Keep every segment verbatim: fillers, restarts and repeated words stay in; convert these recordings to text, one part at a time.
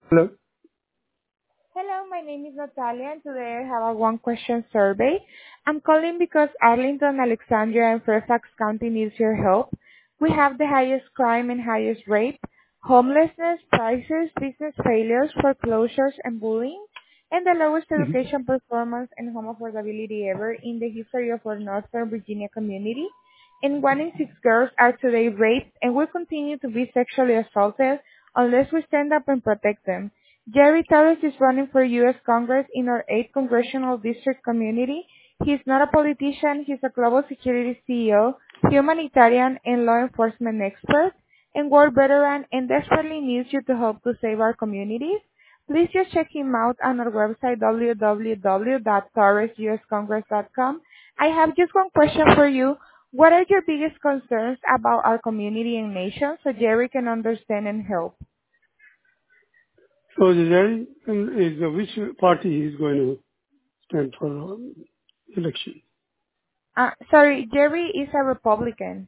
Hello. Hello, my name is Natalia, and today I have a one-question survey. I'm calling because Arlington, Alexandria, and Fairfax County needs your help. We have the highest crime and highest rape, homelessness, prices, business failures, foreclosures, and bullying, and the lowest Mhm. education performance and home affordability ever in the history of our Northern Virginia community. And one in six girls are today raped and will continue to be sexually assaulted unless we stand up and protect them. Jerry Torres is running for U S. Congress in our eighth Congressional District community. He's not a politician, he's a global security C E O, humanitarian and law enforcement expert, and war veteran and desperately needs you to help to save our communities. Please just check him out on our website w w w dot torres u s congress dot com. I have just one question for you. What are your biggest concerns about our community and nation so Jerry can understand and help? So the Jerry is uh, which party is going to stand for um, election? Uh, sorry, Jerry is a Republican.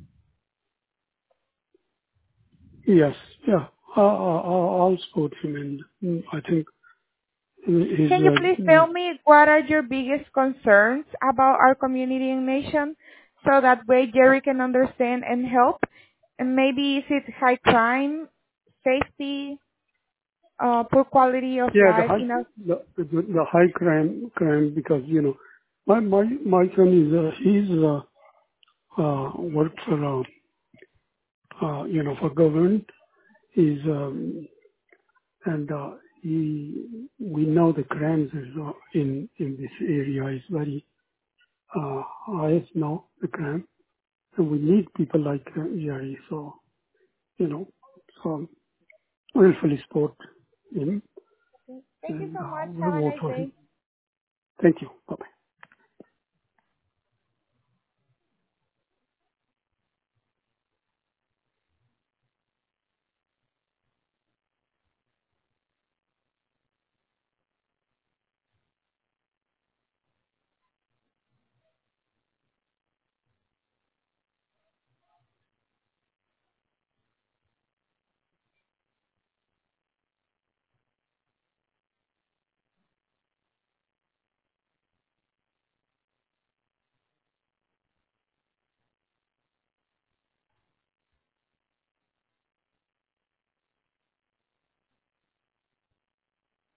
Yes. Yeah. I- I- I'll I'll support him, and mm, I think he's Can you uh, please mm, tell me what are your biggest concerns about our community and nation so that way Jerry can understand and help? And maybe is it high crime, safety, uh, poor quality of yeah, the life high in our... the the the high crime crime because, you know, my my my son is, uh, he's uh, uh, worked for, uh, uh, you know, for government. He's um, and uh, he we know the crimes is, uh, in in this area is very uh, I know the crime, and we need people like uh, Jerry. So, you know, so we'll fully support him, Thank you and so uh, much. we'll Have a vote nice for him. day. Thank you. Bye-bye.